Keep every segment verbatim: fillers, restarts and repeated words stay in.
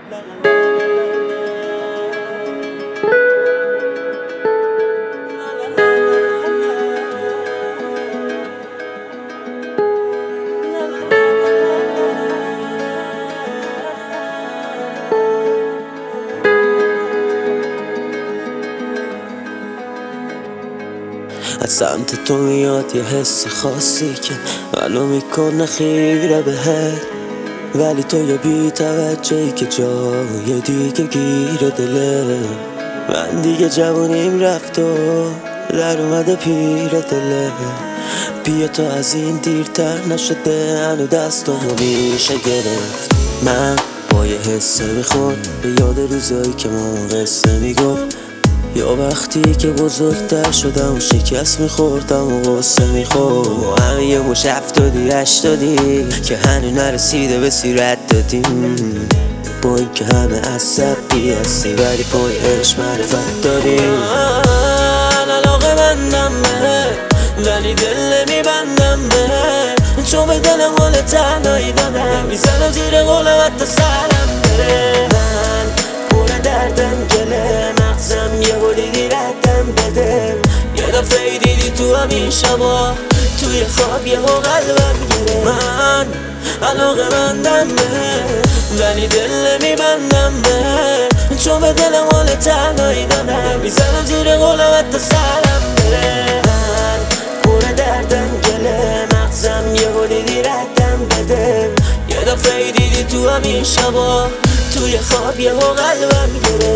از سمت تو میاد یه حس خاصی که ولو میکنه خیره بهت، ولی تو یه بی توجهی که جای دیگه گیر دله. من دیگه جوونیم رفت و در اومده پیر دله. بیا تو از این دیرتر نشده، هنو دستامو میشه گرفت. من با یه حسه میخورد به یاد روزایی که ما قصه میگفت، یا وقتی که بزرگتر شدم و شکست میخوردم و غصه میخورد. و همه یه مش هفتادی هشتادی که هنو نرسیده به سیرت دادیم، با این که همه عصبی هستی ولی پای عشق معرفت داریم. من علاقه بندم به ولی دل نمیبندم به، چون به دلم حال تنهایی دادم، میزنم زیر قولم حتی سرم بره. من پر دردم گله مغزم یه بولی دیردم بده. یه دفعه دیدی تو همین شبا توی خواب یه ها قلبم گره. من علاقه بندم به ولی دل نمیبندم به، چون به دلم حال تنهایی دادم، میزنم زیر قولم حتی سرم بره. من پر دردم گله مغزم یه بولی دیردم بده. یه دفعه دیدی تو همین شبا توی خواب یه ها قلبم گره.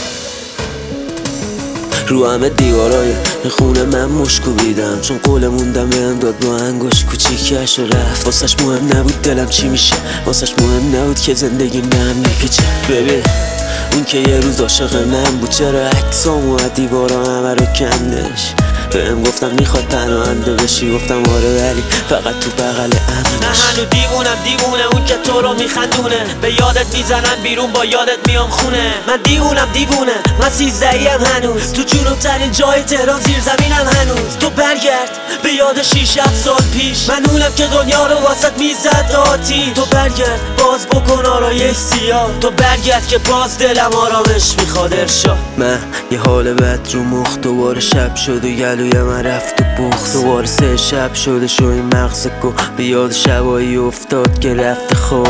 رو همه دیوارای خونه من مشکو بیدم، چون قول موندم بهم داد با انگوش کوچیکش و رفت. واسش مهم نبود دلم چی میشه، واسش مهم نبود که زندگی من میپیچه. ببین اون که یه روز عاشق من بود، چرا عکسامو از دیوارا همه رو کندش. بهم گفتم میخواد پناهنده بشی، گفتم آره ولی فقط تو بغل امنش. نه هنو دیوونم دیوونه اون که تو رو میخندونه، به یادت میزنن بیرون با یادت میام خونه. من دیوونم دیوونه من سیزدهیم هنوز، تو جنوبترین جای تهران زیر زمینم هنوز. تو برگرد به یاد شیش هفت سال پیش، من اونم که دنیا رو واسط میزد آتیش. تو برگرد باز بکن آرایش سیاه، تو برگرد که باز دلم آرامش میخواد ارشاد. من یه حال بد رو مخ، دوباره شب شد و گلوی من رفت و بخت. دوباره سه شب شده شو این مغز گو، به یاد شبایی افتاد که رفت خواب.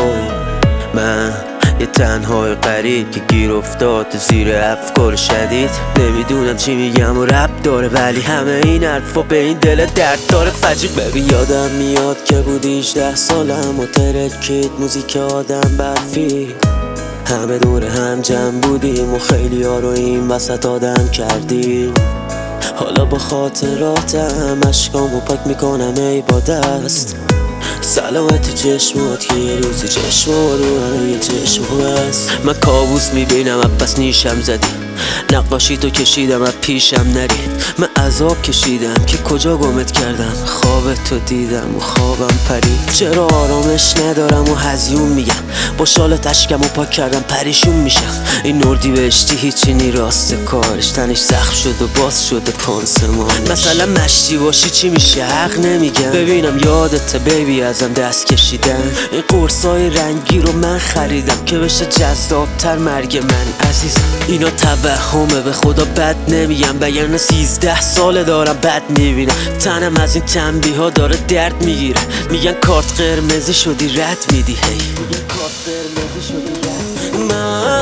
من یه تنهای قریب که گیر افتاد زیر افکار شدید، نمیدونم چی میگم و رب داره، ولی همه این حرفا به این دل درد داره فجیب. ببین یادم میاد که بود هجده سالم و ترکید موزیک آدم برفی، همه دور هم جمع بودیم و خیلی ها رو این وسط آدم کردیم. حالا با خاطراتم اشکامو پاک میکنم ای با دست، سلامت چشمات که یه روزی چشما رو همه یه چشم هست. من کابوس میبینم پس نیشم زدی، نقاشی تو کشیدم از پیشم نری. من عذاب کشیدم که کجا گمت کردم، خواب تو دیدم و خوابم پرید. چرا آرامش ندارم و هزیون میگم، با شال تشکم و پاک کردم پریشون میشم. این نردی بهشتی هیچی نی راست کارش، تنش زخم شد و باز شده پانسمانش. مثلا مشتی باشی چی میشه حق نمیگم، ببینم یادت بیبی ازم دست کشیدم. این قرصای رنگی رو من خریدم که بشه جذابتر مرگ من عزیزم. اینا توهمه به خدا بد نمیگم، بگرنه سیزده ساله دارم بد میبینم. تنم از این تنبیه ها داره درد میگیره، میگن کارت قرمزی شدی رد میدی هی. میگن کارت قرمزی شدی رد.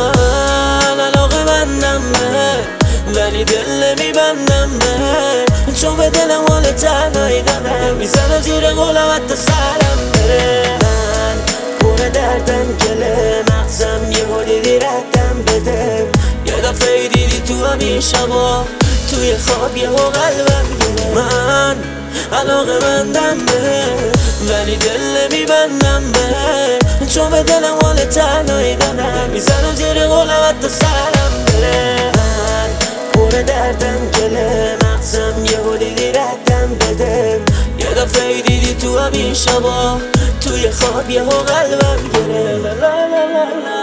من علاقه بندم به ولی دل نمیبندم به، چون به دلم حال تنهایی دادم، میزنم زیر قولم حتی سرم بره. من پر دردم گله مغزم یه حالی دیردم بده. یه دفعه دیدی تو همین شبا توی خواب یه ها قلبم گره. من علاقه بندم به ولی دل نمیبندم به، چون به دلم حال تنهایی دادم، میزنم زیر قولم حتی سرم بره. من پر دردم گله مغزم یه حالی دیردم بده. یه دفعه دیدی تو همین شبا توی خواب یه ها قلبم گره. لا لا لا لا لا.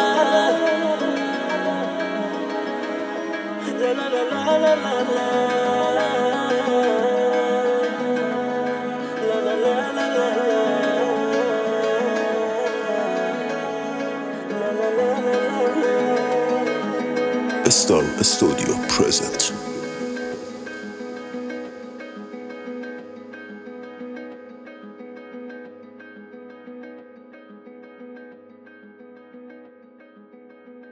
La la la la la la. La la la la la la. La la la la la. Star Studio present.